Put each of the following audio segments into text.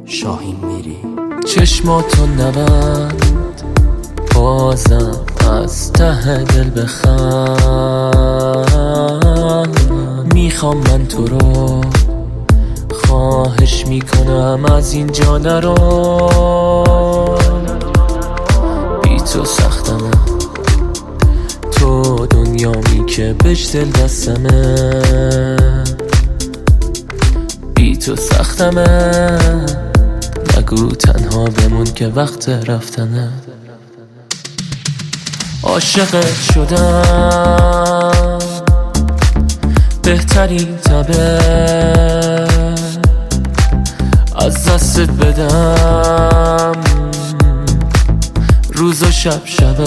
شاهین میری. چشماتو نبند بازم از ته دل بخند. میخوام من تو رو، خواهش میکنم از اینجا نرو. بی تو سختمه، تو دنیامی که بهش دل بستمه. بی تو سختمه، نگو تنها بمون که وقت رفتنه. عاشقت شدم بهترین تبه، از دستت بدم روز و شب شبه.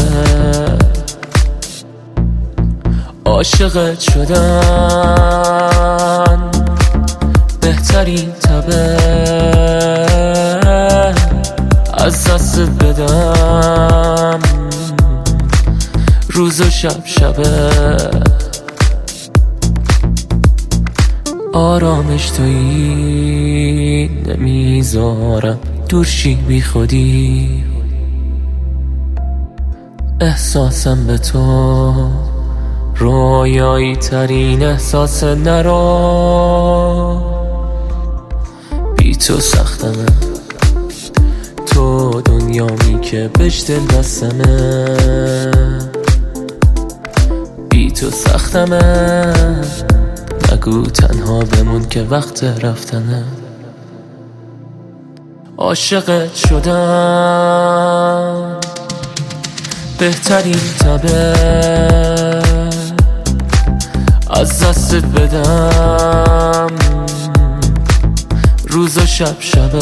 عاشقت شدم بهترین تبه، از دستت بدم روز و شب شبه. آرامش تویی نمیذارم دورشی بی خودی. احساسم به تو رویایی ترین احساس، نرو. بی تو سختمه، تو دنیامی که بهش دل بستمه. بی تو سختمه، نگو تنها بمون که وقت رفتنه. عاشقت شدم بهترین تبه، از دستت بدم روز و شب شبه.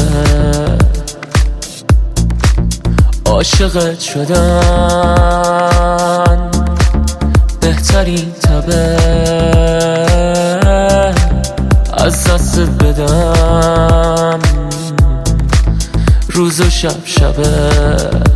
عاشقت شدم بهترین تبه، از دستت بدم روز و شب شبه.